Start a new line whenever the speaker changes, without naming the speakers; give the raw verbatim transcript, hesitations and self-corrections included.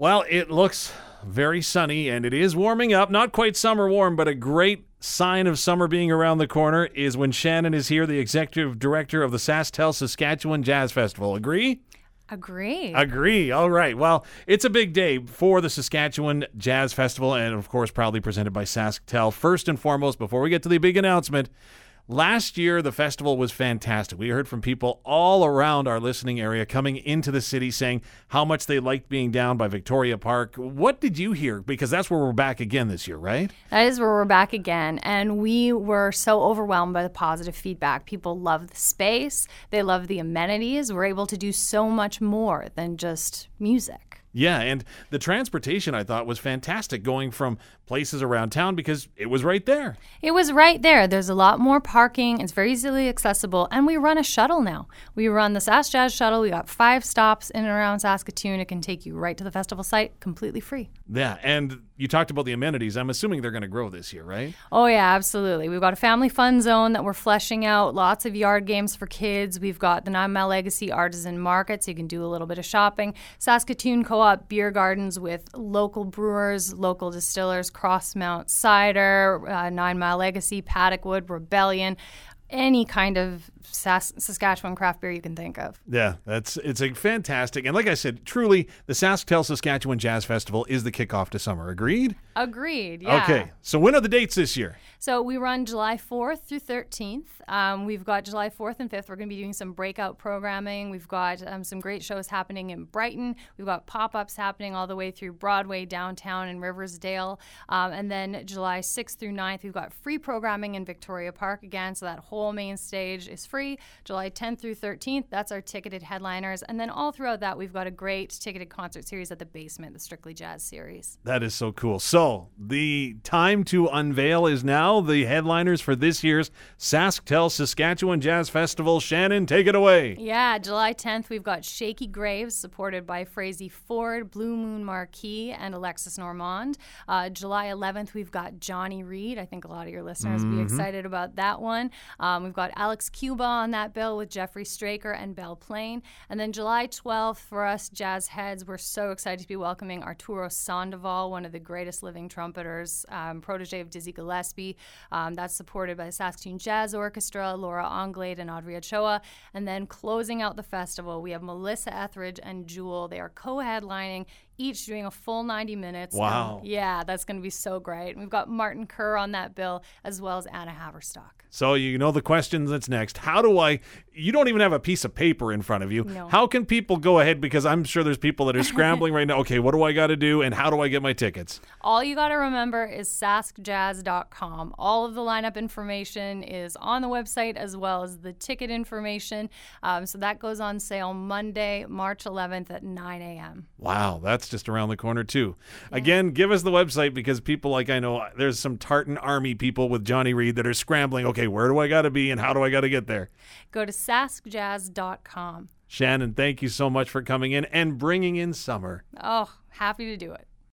Well, it looks very sunny, and it is warming up. Not quite summer warm, but a great sign of summer being around the corner is when Shannon is here, the executive director of the SaskTel Saskatchewan Jazz Festival. Agree?
Agree.
Agree. All right. Well, it's a big day for the Saskatchewan Jazz Festival, and of course, proudly presented by SaskTel. First and foremost, before we get to the big announcement, last year, the festival was fantastic. We heard from people all around our listening area coming into the city saying how much they liked being down by Victoria Park. What did you hear? Because that's where we're back again this year, right?
That is where we're back again. And we were so overwhelmed by the positive feedback. People love the space. They love the amenities. We're able to do so much more than just music.
Yeah, and the transportation, I thought, was fantastic, going from places around town because it was right there.
It was right there. There's a lot more parking. It's very easily accessible. And we run a shuttle now. We run the Sask Jazz Shuttle. We got five stops in and around Saskatoon. It can take you right to the festival site completely free.
Yeah, and you talked about the amenities. I'm assuming they're going to grow this year, right?
Oh, yeah, absolutely. We've got a family fun zone that we're fleshing out, lots of yard games for kids. We've got the Nine Mile Legacy Artisan Market, so you can do a little bit of shopping. Saskatoon Co-op beer gardens with local brewers, local distillers, Crossmount Cider, uh, Nine Mile Legacy, Paddockwood, Rebellion, any kind of Sas- Saskatchewan craft beer you can think of.
Yeah, that's it's a fantastic. And like I said, truly, the SaskTel Saskatchewan Jazz Festival is the kickoff to summer. Agreed?
Agreed, yeah.
Okay, so when are the dates this year?
So we run July fourth through thirteenth. Um, we've got July fourth and fifth. We're going to be doing some breakout programming. We've got um, some great shows happening in Brighton. We've got pop-ups happening all the way through Broadway, downtown, and Riversdale. Um, and then July sixth through ninth, we've got free programming in Victoria Park again. So that whole main stage is free. July tenth through thirteenth, that's our ticketed headliners. And then all throughout that, we've got a great ticketed concert series at the Basement, the Strictly Jazz series.
That is so cool. So the time to unveil is now. The headliners for this year's SaskTel Saskatchewan Jazz Festival. Shannon, take it away.
Yeah, July tenth, we've got Shaky Graves, supported by Frazee Ford, Blue Moon Marquis, and Alexis Normand. Uh, July eleventh, we've got Johnny Reed. I think a lot of your listeners
Mm-hmm.
will be excited about that one. Um, we've got Alex Cuba on that bill with Jeffrey Straker and Belle Plaine. And then July twelfth, for us jazz heads, we're so excited to be welcoming Arturo Sandoval, one of the greatest living trumpeters, um, protege of Dizzy Gillespie. Um, that's supported by the Saskatoon Jazz Orchestra, Laura Anglade and Audrey Ochoa. And then closing out the festival, we have Melissa Etheridge and Jewel. They are co-headlining, each doing a full ninety minutes.
Wow.
Um, yeah, that's going to be so great. And we've got Martin Kerr on that bill, as well as Anna Haverstock.
So you know the question that's next. How do I, you don't even have a piece of paper in front of you.
No.
How can people go ahead? Because I'm sure there's people that are scrambling right now. Okay, what do I got to do and how do I get my tickets?
All you got to remember is sask jazz dot com. All of the lineup information is on the website, as well as the ticket information. Um, so that goes on sale Monday, March eleventh at nine a.m.
Wow, that's just around the corner too. Yeah. Again, give us the website because people like I know there's some Tartan Army people with Johnny Reed that are scrambling. Okay, where do I got to be and how do I got to get there?
Go to sask jazz dot com.
Shannon, thank you so much for coming in and bringing in summer.
Oh, happy to do it.